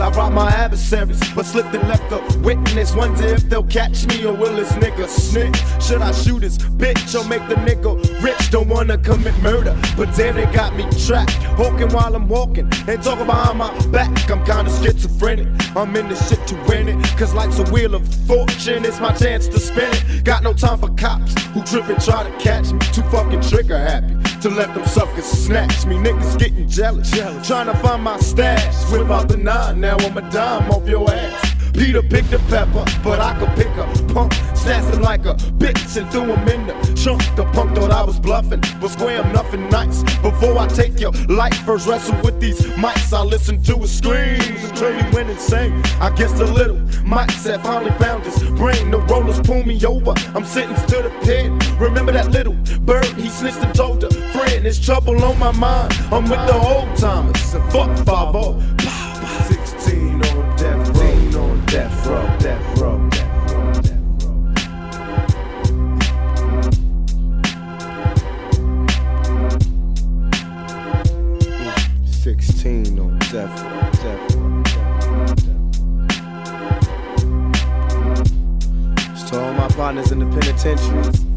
I rob my adversaries, but slipped and left a witness. Wonder if they'll catch me or will this nigga snitch? Should I shoot his bitch or make the nigga rich? Don't wanna commit murder, but damn, they got me trapped. Hawking while I'm walking and talking behind my back. I'm kinda schizophrenic. I'm in this shit to win it, cause life's a wheel of fortune. It's my chance to spin it. Got no time for cops who trip and try to catch me. Too fucking trigger happy to let them suckers snatch me. Niggas getting jealous, trying to find my stash. Whip out the 9, now I'm a dime off your ass. Peter picked the pepper, but I could pick a punk. Snatched him like a bitch and threw him in the trunk. The punk thought I was bluffing, but square I'm nothing nice. Before I take your life, first wrestle with these mics. I listen to his screams until he went insane. I guess the little mics had finally found his brain. The rollers pull me over, I'm sentenced to the pit. Remember that little bird, he snitched and told a friend. There's trouble on my mind, I'm with the old timers. And fuck 5-0, 16 on death row. Death row, death row, death row, death row. 16 on death row, death row, death row. To all my partners in the penitentiaries,